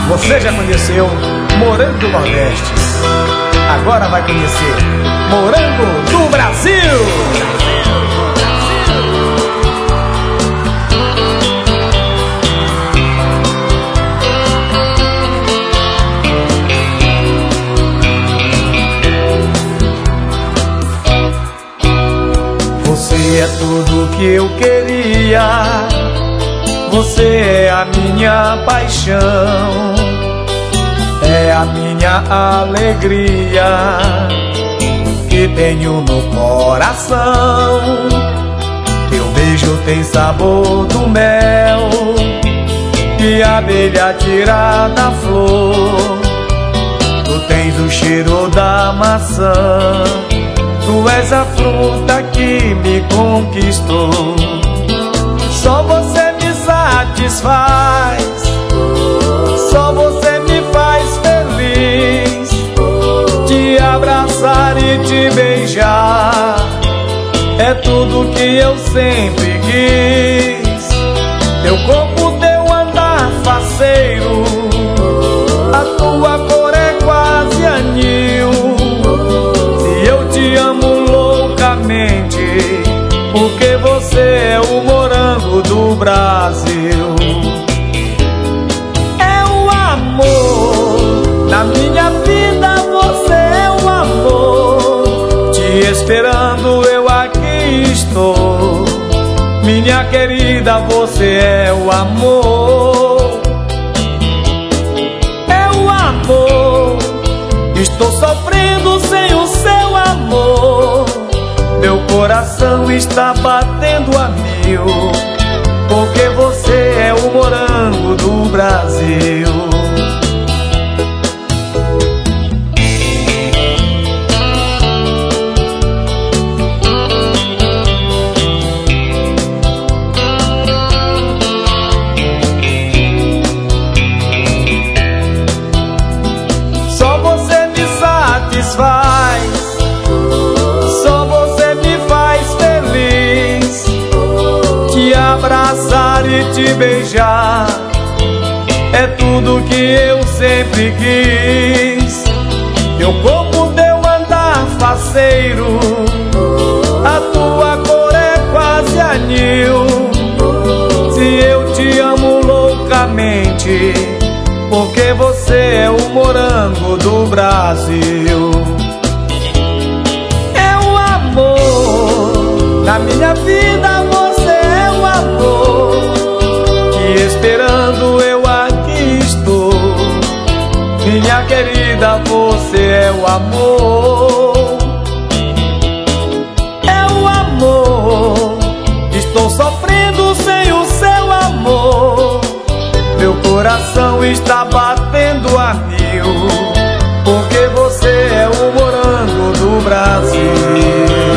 Você já conheceu morango do Nordeste, agora vai conhecer morango do Brasil. Você é tudo que eu queria, você é a minha paixão, é a minha alegria que tenho no coração. Teu beijo tem sabor do mel que a abelha tira da flor. Tu tens o cheiro da maçã, tu és a fruta que me conquistou. Só você me satisfaz, só você me faz feliz. Te abraçar e te beijar é tudo que eu sempre quis. Teu corpo, teu andar faceiro, a tua cor é quase anil. Se eu te amo loucamente, porque você é o morango do Brasil. É o amor, na minha vida você é o amor. Te esperando eu aqui estou, minha querida, você é o amor. É o amor, estou sofrendo sem o seu amor. Meu coração está batendo a mil, porque você é o morango do Brasil. Só você me satisfaz, só você me faz feliz. Te abraçar e te beijar é tudo que eu sempre quis. Teu corpo, teu andar faceiro, a tua cor é quase anil. Se eu te amo loucamente, porque você é o morango do Brasil. É o amor, na minha vida você é o amor. Te esperando eu aqui estou, minha querida, você é o amor. É o amor, estou sofrendo sem o seu amor. Meu coração está batendo a mil, porque você é o morango do Brasil.